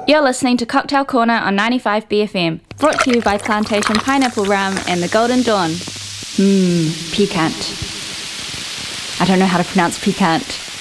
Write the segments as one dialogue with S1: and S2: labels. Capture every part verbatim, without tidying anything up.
S1: You're listening to Cocktail Corner on ninety-five B F M, brought to you by Plantation Pineapple Rum and the Golden Dawn. Mmm, piquant. I don't know how to pronounce piquant.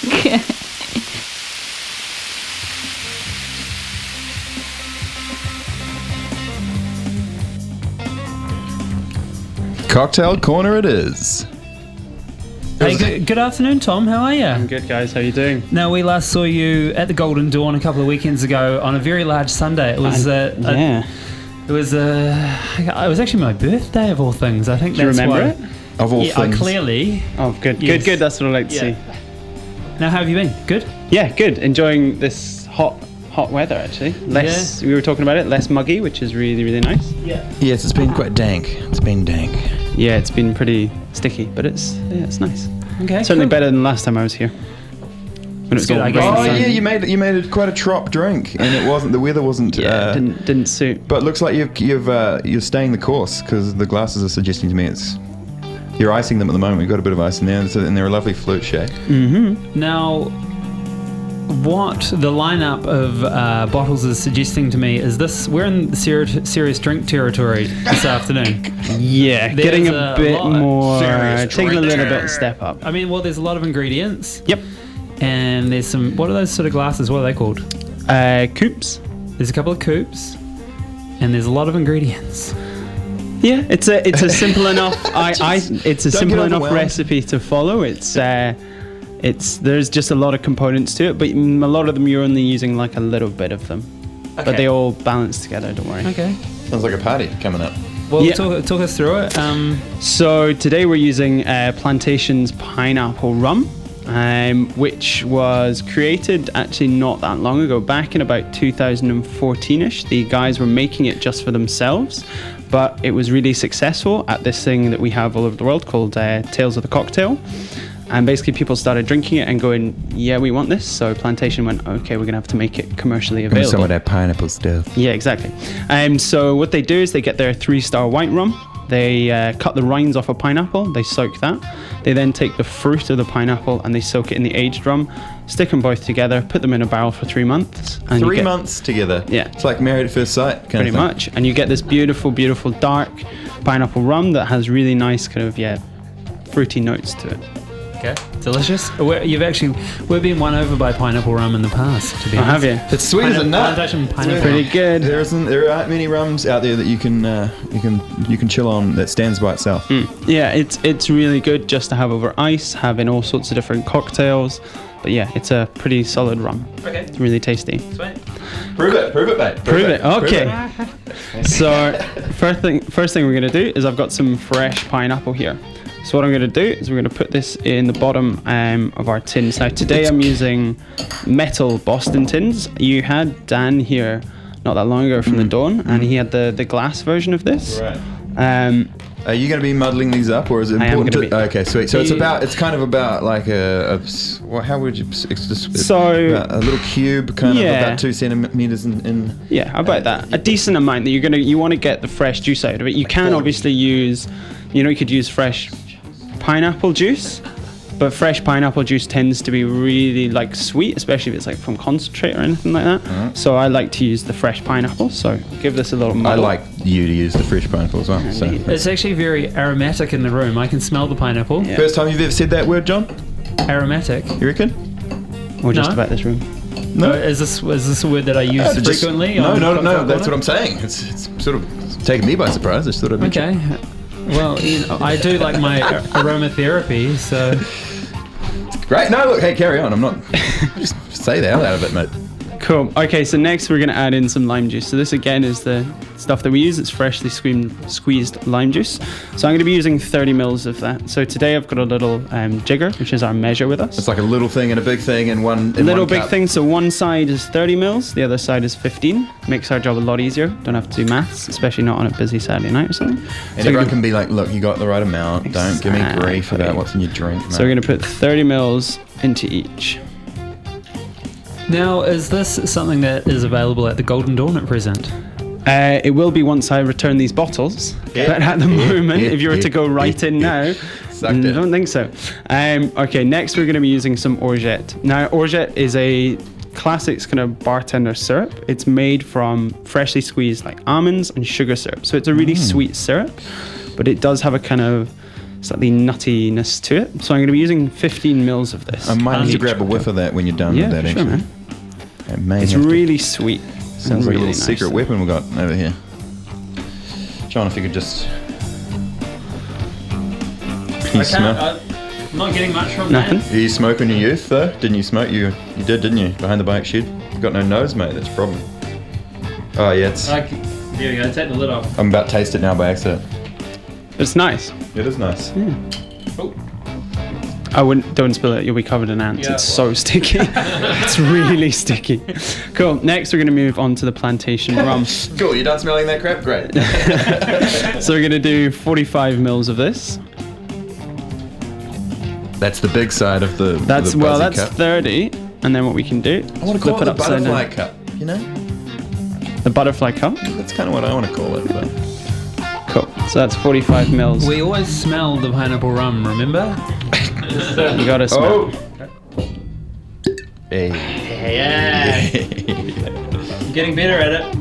S2: Cocktail Corner it is.
S3: Hey, good, good afternoon, Tom. How are you?
S4: I'm good, guys. How are you doing?
S3: Now, we last saw you at the Golden Dawn a couple of weekends ago on a very large Sunday. It was uh,
S4: I, yeah.
S3: A, it was uh, it was actually my birthday of all things. I think
S4: Do you
S3: that's
S4: remember
S3: why,
S4: it?
S2: Of all
S3: yeah,
S2: things.
S3: I clearly.
S4: Oh, good,
S3: Yes.
S4: good, good. That's what I like to
S3: Yeah.
S4: see.
S3: Now, how have you been? Good.
S4: Yeah, good. Enjoying this hot, hot weather. Actually, less. We were talking about it. Less muggy, which is really, really nice.
S3: Yeah.
S2: Yes, it's been quite dank. It's been dank.
S4: Yeah, it's been pretty sticky, but it's yeah, it's nice.
S3: Okay.
S4: Certainly
S3: cool.
S4: better than last time I was here. When it was
S3: good,
S4: all
S3: I
S4: rain
S3: guess.
S2: Oh
S4: and sun.
S2: yeah, you made you made it quite a trop drink, and it wasn't the weather wasn't.
S4: Yeah,
S2: uh,
S4: didn't didn't suit.
S2: But it looks like you've you've uh, you're staying the course because the glasses are suggesting to me it's you're icing them at the moment. You've got a bit of ice in there, and, so, and they're a lovely flute shape.
S4: Mm-hmm.
S3: Now, what the lineup of uh, bottles is suggesting to me is this: we're in ser- serious drink territory this afternoon.
S4: Yeah,
S3: There's
S4: getting
S3: a
S4: a bit
S3: lot-
S4: more,
S2: Serious
S4: taking a little
S2: drinker.
S4: bit step up.
S3: I mean, well, there's a lot of ingredients.
S4: Yep.
S3: And there's some. What are those sort of glasses? What are they called?
S4: Uh, coupes.
S3: There's a couple of coupes, and there's a lot of ingredients.
S4: Yeah, it's a it's a simple enough. I, I it's a
S2: Don't
S4: simple
S2: get
S4: enough
S2: overwhelmed.
S4: recipe to follow. It's uh, it's there's just a lot of components to it, but mm, a lot of them you're only using like a little bit of them, but
S3: Okay.
S4: they all balance together. Don't worry.
S3: Okay.
S2: Sounds like a party coming up.
S3: Well,
S4: Yeah.
S3: talk, talk us through it. Um,
S4: So today we're using uh, Plantation's pineapple rum, um, which was created actually not that long ago, back in about two thousand fourteen-ish. The guys were making it just for themselves, but it was really successful at this thing that we have all over the world called uh, Tales of the Cocktail. And basically people started drinking it and going, yeah, we want this. So Plantation went, okay, we're going to have to make it commercially available.
S2: Some of that pineapple stuff.
S4: Yeah, exactly. Um, so what they do is they get their three-star white rum. They uh, cut the rinds off a pineapple. They soak that. They then take the fruit of the pineapple and they soak it in the aged rum. Stick them both together. Put them in a barrel for three months. And you
S2: Three
S4: get,
S2: months together.
S4: Yeah.
S2: It's like Married at First Sight. Kind
S4: pretty
S2: of thing.
S4: much. And you get this beautiful, beautiful dark pineapple rum that has really nice kind of yeah, fruity notes to it.
S3: okay. Delicious. We're, you've actually we've been won over by pineapple rum in the past. To be
S4: Oh,
S3: honest.
S4: have you?
S2: It's sweet as a
S3: Pineapple-
S2: nut.
S3: Plantation pineapple.
S4: Pretty good.
S2: There isn't. There aren't many rums out there that you can uh, you can you can chill on that stands by itself.
S4: Mm. Yeah, it's it's really good just to have over ice, having all sorts of different cocktails. But yeah, it's a pretty solid rum.
S3: Okay.
S4: It's really tasty.
S3: Sweet.
S2: Prove it. Prove it, mate.
S4: Prove it.
S2: Prove
S4: Okay.
S2: it.
S4: So first thing, first thing we're gonna do is I've got some fresh pineapple here. So what I'm gonna do is we're gonna put this in the bottom um, of our tins. Now today I'm using metal Boston tins. You had Dan here not that long ago from the Dawn, and he had the the glass version of this.
S2: Right.
S4: Um,
S2: Are you going to be muddling these up, or is it
S4: I am
S2: important
S4: gonna
S2: to?
S4: be.
S2: Okay, sweet. So it's
S4: You-
S2: about. It's kind of about like a. a s- well, how would you? s- It's just
S4: So-
S2: about a little cube, kind
S4: Yeah.
S2: of about two centimeters in. in
S4: Yeah, about that. A decent amount that you're gonna you want to get the fresh juice out of it. You can
S2: forty.
S4: obviously use, you know, you could use fresh pineapple juice, but fresh pineapple juice tends to be really like sweet, especially if it's like from concentrate or anything like that.
S2: Uh-huh.
S4: So I like to use the fresh pineapple. So give this a little
S2: I
S4: muddle.
S2: like you to use the fresh pineapple as well. So.
S4: neat.
S3: It's actually very aromatic in the room. I can smell the pineapple.
S4: Yeah.
S2: First time you've ever said that word, John?
S3: Aromatic.
S2: You reckon?
S4: or just
S3: No.
S4: about this room.
S2: No.
S3: Uh, is this is this a word that I use
S2: Uh, just-
S3: frequently?
S2: no,
S3: on
S2: no, no.
S3: Cocktail
S2: That's what
S3: Corner?
S2: I'm saying. It's, it's sort of taken me by surprise. I just thought I'd mention.
S3: Okay. Well, you know, I do like my a- aromatherapy, so
S2: Great. No, look. Hey, carry on. I'm not. Just say the hell out of it, mate.
S4: Cool. Okay, so next we're going to add in some lime juice. So this again is the stuff that we use. It's freshly squeezed, squeezed lime juice. So I'm going to be using thirty mils of that. So today I've got a little um, jigger, which is our measure with us.
S2: It's like a little thing and a big thing in one.
S4: A
S2: In
S4: little
S2: one
S4: big
S2: cup.
S4: thing. So one side is thirty mils, the other side is fifteen. Makes our job a lot easier. Don't have to do maths, especially not on a busy Saturday night or something.
S2: And
S4: So
S2: everyone
S4: we're
S2: can be like, look, you got the right amount. Don't give me grief
S4: Exactly.
S2: about what's in your drink, mate.
S4: So we're going to put thirty mils into each.
S3: now is this something that is available at the Golden Dawn at present?
S4: Uh, it will be once I return these bottles,
S2: Yeah.
S4: but at the
S2: Yeah.
S4: moment,
S2: Yeah.
S4: if you were to go
S2: Yeah.
S4: right in now,
S2: Sucked
S4: I
S2: it.
S4: don't think so. Um, okay, next we're going to be using some orgeat. Now, orgeat is a classic kind of bartender syrup. It's made from freshly squeezed like almonds and sugar syrup. So it's a really
S2: Mm.
S4: sweet syrup, but it does have a kind of slightly nuttiness to it. So I'm going to be using fifteen mils of this.
S2: I might have to
S4: Each
S2: grab a whiff of that when you're done
S4: Yeah,
S2: with that,
S4: for sure,
S2: actually.
S4: man.
S2: It may
S4: It's
S2: have to-
S4: really sweet.
S2: Sounds like
S4: really
S2: a little
S4: nice.
S2: secret weapon we got over here. John, if you could just... Can you smell?
S3: I'm not getting much from
S4: Nothing.
S3: that.
S2: Did you smoke in your youth, though? Didn't you smoke? You you did, didn't you? Behind the bike shed? You got no nose, mate. That's a problem. Oh, yeah. It's,
S3: Like, there we go. Take the lid off.
S2: I'm about to taste it now by accident.
S4: It's nice.
S2: It is nice.
S3: Oh.
S4: I wouldn't. Don't spill it. You'll be covered in ants.
S3: Yeah,
S4: it's so sticky. It's really sticky. Cool. Next, we're going to move on to the plantation rum.
S2: Cool, you done smelling that crap? Great.
S4: So we're going to do forty-five mils of this.
S2: That's the big side of the
S4: That's
S2: the
S4: well,
S2: buzzy
S4: that's
S2: cup.
S4: thirty. And then what we can do?
S2: I want to call it the butterfly cup, you know?
S4: The butterfly cup.
S2: That's kind of what I want to call it. But.
S4: Cool. So that's forty-five mils.
S3: We always smell the pineapple rum, remember?
S4: You got to smell.
S2: Oh! Hey.
S3: Yeah. Getting better at it.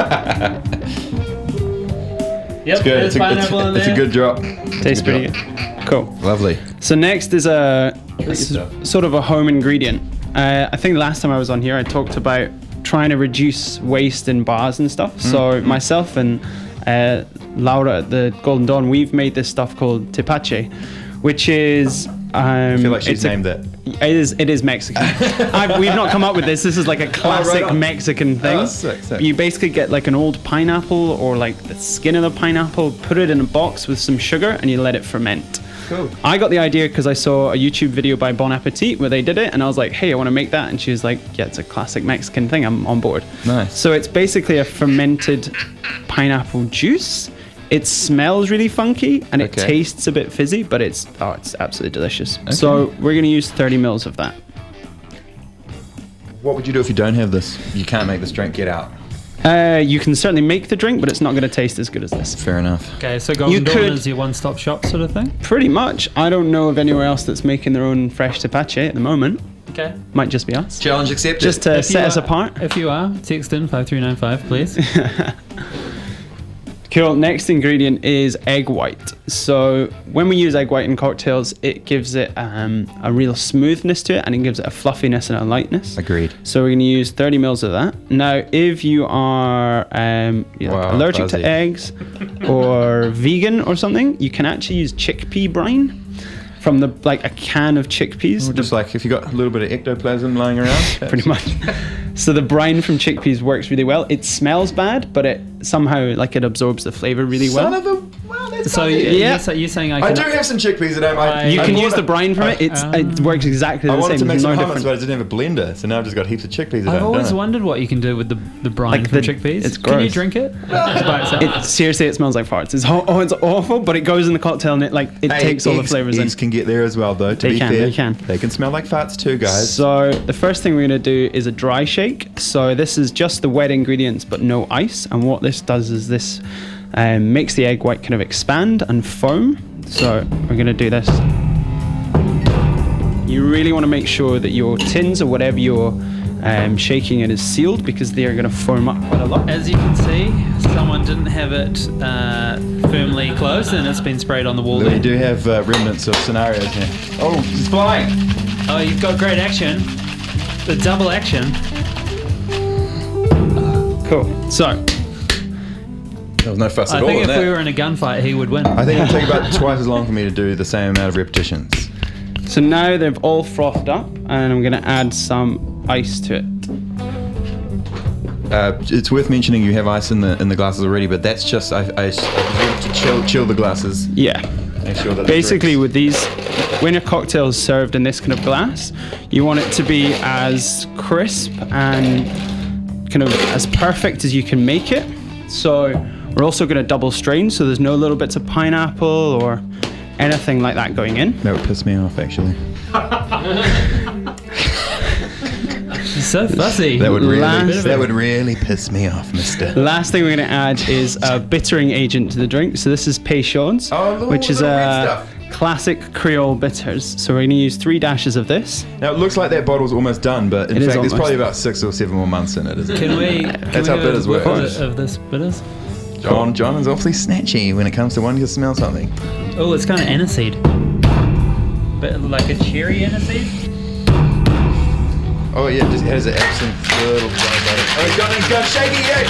S3: Yep,
S2: It's good.
S3: there's
S2: It's a, it's,
S3: pineapple in
S2: it's a
S3: there.
S2: good drop.
S4: Tastes
S2: Good
S4: pretty
S2: job.
S4: good. Cool.
S2: Lovely.
S4: So next is a s-
S2: stuff.
S4: sort of a home ingredient. Uh, I think the last time I was on here, I talked about trying to reduce waste in bars and stuff.
S2: Mm.
S4: So myself and uh, Laura at the Golden Dawn, we've made this stuff called tepache, which is. Um,
S2: I feel like she's
S4: it's a-
S2: named that.
S4: It is. It is Mexican. I've, we've not come up with this. This is like a classic
S2: on.
S4: Mexican thing.
S2: Oh, sick, sick.
S4: You basically get like an old pineapple or like the skin of the pineapple, put it in a box with some sugar, and you let it ferment.
S2: Cool.
S4: I got the idea because I saw a YouTube video by Bon Appetit where they did it, and I was like, "Hey, I want to make that." And she was like, "Yeah, it's a classic Mexican thing. I'm on board."
S2: Nice.
S4: So it's basically a fermented pineapple juice. It smells really funky and it
S2: Okay.
S4: tastes a bit fizzy, but it's oh, it's absolutely delicious. So we're gonna use thirty mils of that.
S2: What would you do if you don't have this? You can't make this drink. Get out.
S4: Uh, you can certainly make the drink, but it's not going to taste as good as this.
S2: Fair enough.
S3: Okay, so Golden
S4: You
S3: Dawn
S4: could-
S3: is your one-stop shop sort of thing?
S4: Pretty much. I don't know of anywhere else that's making their own fresh tepache at the moment.
S3: Okay.
S4: Might just be us.
S2: Challenge accepted.
S4: Just to
S3: If you
S4: set us
S3: are-
S4: apart.
S3: If you are, text in five three nine five, please.
S4: Cool. Next ingredient is egg white. So when we use egg white in cocktails, it gives it um, a real smoothness to it, and it gives it a fluffiness and a lightness.
S2: Agreed.
S4: So we're going to use thirty mils of that. Now, if you are um, you know,
S2: Wow,
S4: allergic
S2: fuzzy.
S4: to eggs or vegan or something, you can actually use chickpea brine from the like a can of chickpeas.
S2: Or just like if you got a little bit of ectoplasm lying around.
S4: Pretty much. So the brine from chickpeas works really well. It smells bad, but it somehow like it absorbs the flavor really
S2: Son
S4: well.
S2: of a. Wow, that's
S3: So
S2: fuzzy.
S3: you-
S4: Yeah.
S3: you're, sa- you're saying I
S2: I
S3: can...
S2: do have some chickpeas at home. I,
S4: You
S2: I
S4: can
S2: bought
S4: use the
S2: it-
S4: brine from
S2: I-
S4: it. It's
S3: um,
S4: it works exactly
S2: I
S4: the
S2: wanted
S4: same.
S2: to make
S4: There's
S2: some
S4: no
S2: hummus,
S4: difference.
S2: but I didn't have a blender, so now I've just got heaps of chickpeas at
S3: I've
S2: home.
S3: always
S2: don't I?
S3: wondered what you can do with the, the brine
S4: Like
S3: from
S4: the-
S3: chickpeas.
S4: it's
S3: Can you
S4: gross.
S3: drink it? Just by itself?
S4: It, seriously, it smells like farts. It's ho- oh, it's awful, but it goes in the cocktail and it like it
S2: Hey,
S4: takes all the
S2: eggs-
S4: flavors in.
S2: eggs can get there as well, though. To
S4: They
S2: be
S4: can,
S2: fair,
S4: they can.
S2: They can smell like farts too, guys.
S4: So the first thing we're going to do is a dry shake. So this is just the wet ingredients but no ice. And what this does is this um, makes the egg white kind of expand and foam. So we're going to do this. You really want to make sure that your tins or whatever you're um, shaking it is sealed because they are going to foam up quite a lot.
S3: As you can see, someone didn't have it uh, firmly closed and it's been sprayed on the wall
S2: we
S3: there.
S2: do have uh, remnants of scenarios here. Oh, it's flying!
S3: Oh, you've got great action. The double action.
S4: Cool. So
S2: There was no fuss
S3: I
S2: at all
S3: think
S2: in
S3: if
S2: that.
S3: we were in a gunfight, he would win.
S2: I think it'll take about twice as long for me to do the same amount of repetitions.
S4: So now they've all frothed up, and I'm going to add some ice to it.
S2: Uh, it's worth mentioning you have ice in the in the glasses already, but that's just I, I, I presume to chill chill the glasses.
S4: Yeah.
S2: Make sure that the
S4: Basically,
S2: drinks-
S4: with these, when a cocktail is served in this kind of glass, you want it to be as crisp and kind of as perfect as you can make it. So we're also going to double strain, so there's no little bits of pineapple or anything like that going in.
S2: that would piss me off actually.
S3: He's so fussy.
S2: That would really
S4: Last-
S2: that would really piss me off, Mister.
S4: The last thing we're going to add is a bittering agent to the drink. So this is Peychaud's,
S2: Oh, the
S4: which is
S2: little red
S4: a
S2: stuff.
S4: classic Creole bitters. So we're going to use three dashes of this.
S2: Now it looks like that bottle's almost done, but in
S4: It is
S2: fact, there's
S4: almost.
S2: probably about six or seven more months in it, isn't it?
S3: Can we? Can
S2: That's
S3: we
S2: how
S3: have
S2: bitters
S3: a
S2: work.
S3: whiff Of, of this bitters.
S2: John, John is awfully snatchy when it comes to wanting to smell something.
S3: Oh, it's kind of aniseed. But like a cherry aniseed.
S2: Oh yeah, it just has an absinthe little dry butter. Oh, John, he's got shaky yet.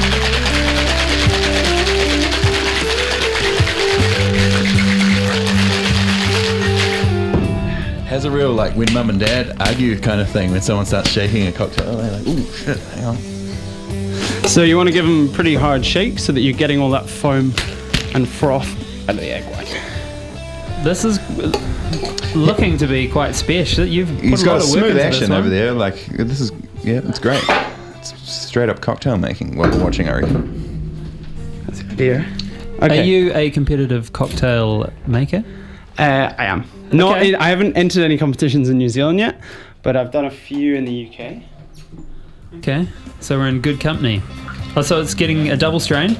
S2: Has a real like when mum and dad argue kind of thing when someone starts shaking a cocktail. They're like, ooh, shit, hang on.
S4: So you want to give them a pretty hard shake so that you're getting all that foam and froth out of the egg white.
S3: This is looking to be quite special. You've put
S2: He's
S3: a
S2: got
S3: lot
S2: a
S3: of work
S2: smooth
S3: into
S2: action
S3: this one.
S2: over there. Like this is, yeah, it's great. It's straight up cocktail making while we're watching, I reckon.
S4: That's the idea.
S3: Are
S4: Okay.
S3: you a competitive cocktail maker?
S4: Uh, I am. Not.
S3: Okay.
S4: In, I haven't entered any competitions in New Zealand yet, but I've done a few in the U K.
S3: Okay, so we're in good company. Oh, so it's getting a double strain.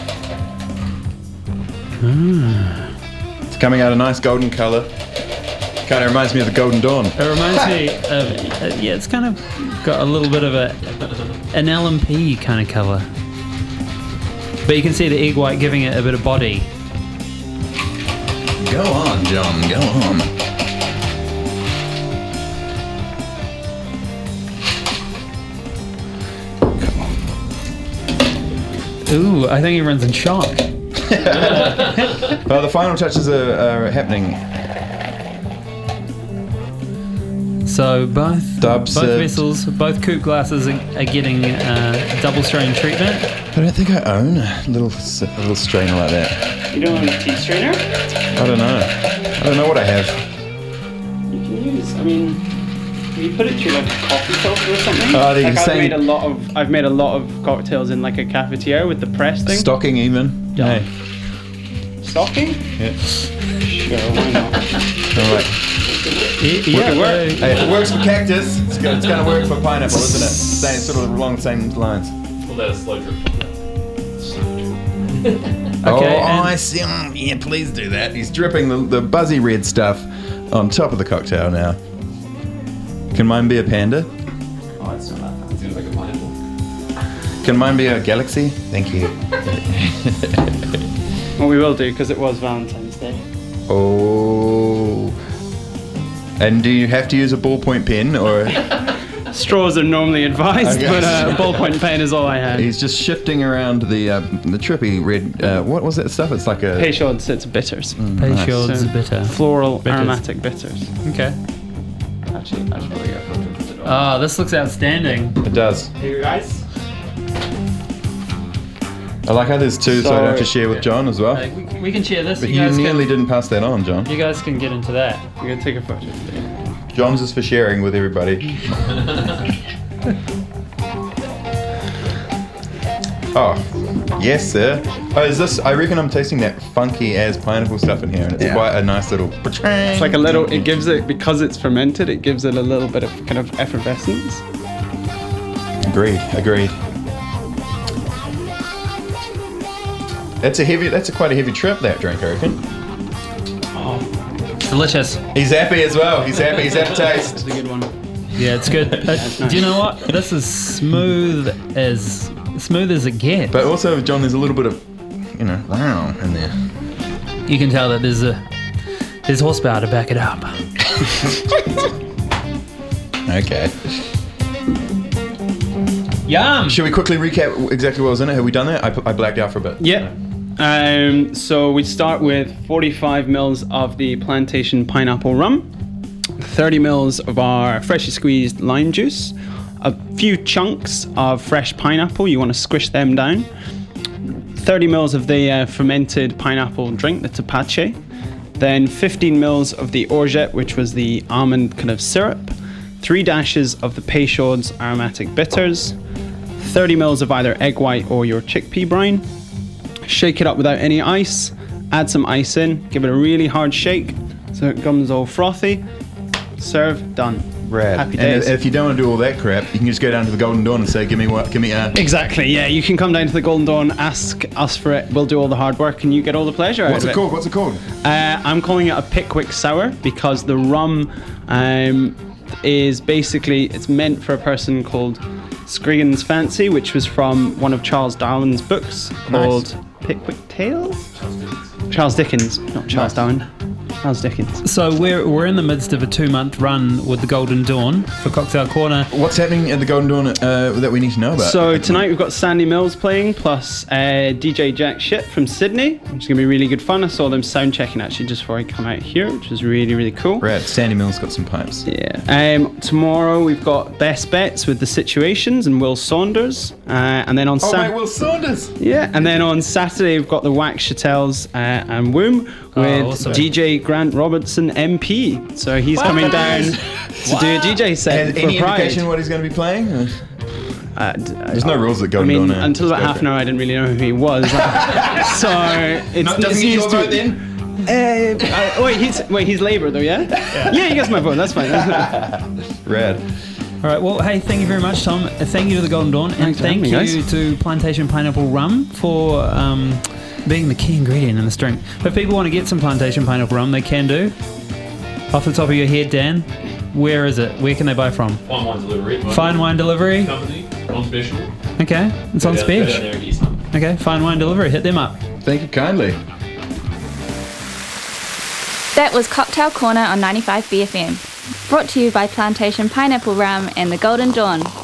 S2: It's coming out a nice golden colour. Kind of reminds me of the Golden Dawn.
S3: It reminds me of uh, yeah, it's kind of got a little bit of a an L M P kind of colour, but you can see the egg white giving it a bit of body.
S2: Go on, John, go on.
S3: Ooh, I think everyone's in shock.
S2: Well, the final touches are, are happening.
S3: So both
S2: Dubs,
S3: both
S2: uh,
S3: vessels, both coupe glasses are, are getting uh, double strain treatment.
S2: I don't think I own a little, s- a little strainer like that.
S4: You don't have a tea strainer?
S2: I don't know. I don't know what I have.
S4: You can use. I mean, you put it through like a coffee filter or something.
S2: Oh, they're
S4: like I've
S2: saying-
S4: made a lot of. I've made a lot of cocktails in like a cafetiere with the press thing.
S2: Stocking even.
S3: Yeah.
S2: Hey.
S4: Stocking?
S2: Yeah.
S4: Sure, why not?
S2: All right.
S3: Y- Yeah,
S4: work.
S3: uh,
S2: Hey, if it works for cactus, it's going to work for pineapple, isn't it? Same, sort of along the same lines.
S5: We'll let a slow drip.
S2: oh,
S3: Okay,
S2: oh,
S3: and-
S2: I see. Mm, yeah, please do that. He's dripping the, the buzzy red stuff on top of the cocktail now. Can mine be a panda?
S4: Oh, it's not that
S5: It seems like a pineapple.
S2: Can mine be a galaxy? Thank you.
S4: bad. What we will do, because it was Valentine's Day.
S2: Oh. And do you have to use a ballpoint pen or?
S4: Straws are normally advised,
S2: Okay.
S4: but uh, ballpoint pen is all I had.
S2: He's just shifting around the uh, the trippy red. Uh, what was that stuff? It's like a.
S4: Peychaud's, it's bitters.
S3: Peychaud's
S4: So,
S3: bitter.
S4: Floral
S3: Bitters.
S4: aromatic bitters.
S3: Okay.
S4: Actually, I should probably go for it as well.
S3: Oh, this looks outstanding.
S2: It does.
S4: Here, guys.
S2: I like how there's two, so I don't have to
S4: So-
S2: share with John as well.
S3: Uh, we, we can share this.
S2: But
S3: you,
S2: you
S3: guys
S2: nearly
S3: can,
S2: didn't pass that on, John.
S3: You guys can get into that.
S4: I'm gonna take a photo.
S2: John's is for sharing with everybody. Oh, yes, sir. Oh, is this? I reckon I'm tasting that funky as pineapple stuff in here, and it's
S4: Yeah.
S2: quite a nice little.
S4: It's like a little. It gives it because it's fermented. It gives it a little bit of kind of effervescence.
S2: Agreed. Agreed. That's a heavy. That's a quite a heavy trip. That drink, I reckon.
S3: It's delicious.
S2: He's happy as well. He's happy. He's had a taste.
S4: It's a good one.
S3: Yeah, it's good. Uh, Do you know what? This is smooth as smooth as it gets.
S2: But also, John, there's a little bit of, you know, wow in there.
S3: You can tell that there's a there's horsepower to back it up.
S2: Okay.
S3: Yum.
S2: Should we quickly recap exactly what was in it? Have we done that? I, I blacked out for a bit.
S4: Yeah. Um, so we start with forty-five mils of the plantation pineapple rum, thirty mils of our freshly squeezed lime juice, a few chunks of fresh pineapple. You want to squish them down. thirty mils of the uh, fermented pineapple drink, the tepache. Then fifteen mils of the orgeat, which was the almond kind of syrup. Three dashes of the Peychaud's aromatic bitters. thirty mils of either egg white or your chickpea brine. Shake it up without any ice. Add some ice in. Give it a really hard shake so it comes all frothy. Serve. Done.
S2: Rad.
S4: Happy
S2: And
S4: days.
S2: if you don't want to do all that crap, you can just go down to the Golden Dawn and say, "Give me what? Give me a."
S4: Exactly, yeah. You can come down to the Golden Dawn, ask us for it. We'll do all the hard work, and you get all the pleasure out
S2: What's
S4: of
S2: it
S4: it.
S2: called? What's it called?
S4: Uh, I'm calling it a Pickwick Sour because the rum um, is basically it's meant for a person called Scriggan's Fancy, which was from one of Charles Darwin's books called Pickwick Tales. Charles Dickens, not Charles
S2: Nice.
S4: Darwin. Charles Dickens.
S3: So we're we're in the midst of a two month run with the Golden Dawn for Cocktail Corner.
S2: What's happening at the Golden Dawn uh, that we need to know about?
S4: So tonight we've got Sandy Mills playing, plus uh, D J Jack Shit from Sydney, which is going to be really good fun. I saw them sound checking actually just before I come out here, which was really, really cool.
S2: Rad. Sandy Mills got some pipes.
S4: Yeah. Um, tomorrow we've got Best Bets with The Situations and Will Saunders. Uh, and then on
S2: Oh,
S4: Sat-
S2: mate, Will Saunders.
S4: Yeah, and then on Saturday we've got the Wax Chatels uh, and Womb with
S3: Oh, awesome.
S4: D J Grant Robertson M P. So he's coming down to do a D J set
S2: And
S4: for
S2: any
S4: Pride.
S2: indication what he's going to be playing? Uh,
S4: Uh, d-
S2: There's no rules at
S4: I
S2: Golden
S4: mean,
S2: Dawn. now.
S4: until about
S2: Just go
S4: half
S2: for
S4: an
S2: it.
S4: hour, I didn't really know who he was. so it's
S2: No,
S4: it's
S2: doesn't get your
S4: used to-
S2: vote then?
S4: Uh, uh, wait, he's wait, he's Labour though, yeah? Yeah, he gets my vote. That's fine.
S2: Rad.
S3: All right. Well, hey, thank you very much, Tom. Uh, Thank you to the Golden Dawn, and
S4: Thanks for
S3: thank
S4: having
S3: you
S4: me,
S3: to Plantation Pineapple Rum for um, being the key ingredient in this drink. If people want to get some Plantation Pineapple Rum, they can do. Off the top of your head, Dan, where is it? Where can they buy from?
S5: Fine wine delivery.
S3: Fine Wine Delivery.
S5: Company on special.
S3: Okay, it's on
S5: Go down- go down
S3: special.
S5: there and get some.
S3: Okay, Fine Wine Delivery. Hit them up.
S2: Thank you kindly.
S1: That was Cocktail Corner on ninety-five B F M. Brought to you by Plantation Pineapple Rum and the Golden Dawn.